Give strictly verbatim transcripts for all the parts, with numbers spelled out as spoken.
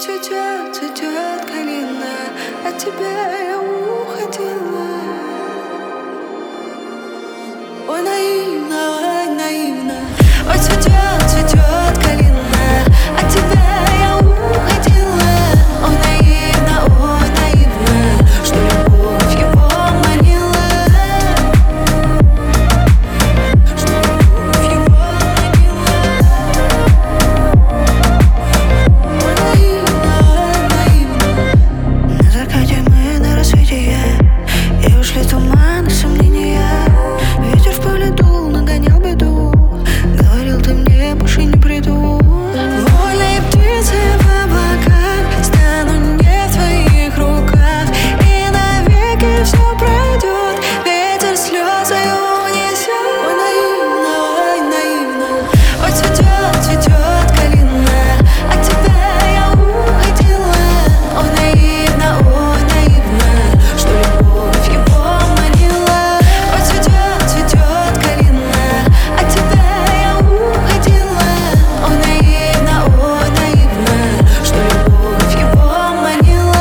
цветет, цветет калина, от тебя я уходила. Ой, наивно, ой, наивно. Ой, цветет, цветет калина, от тебя я уходила. Ой, наивно, ой, наивно, что любовь его манила, что любовь его манила. Ой, наивно, ой, наивно. На закате мы, на рассвете я, и ушли туманы, сомнения. Ветер в поле дул, нагонял беду, говорил, ты мне больше не приду. Вольные птицы в облаках, стану не в твоих руках, и навеки все пройдет, ветер слезы унесет. Ой, наивно, ой, наивно. Ой, цветет, цветет калина, от тебя я уходила. Ой, наивно, ой, наивно, что любовь его манила. Ой, цветет, цветет калина, от тебя я уходила. Ой, наивно, ой, наивно, что любовь его манила.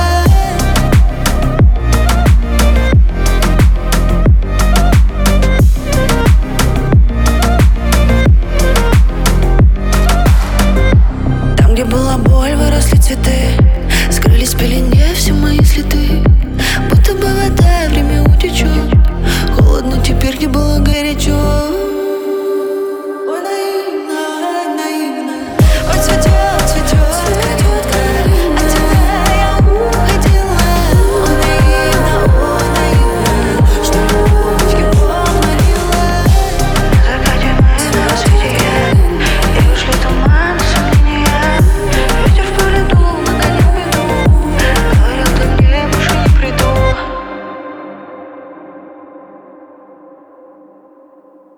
Там, где была боль, выросли цветы, скрылись в пелене все мои следы. Будто бы вода, время утечет, холодно теперь, где было горячо.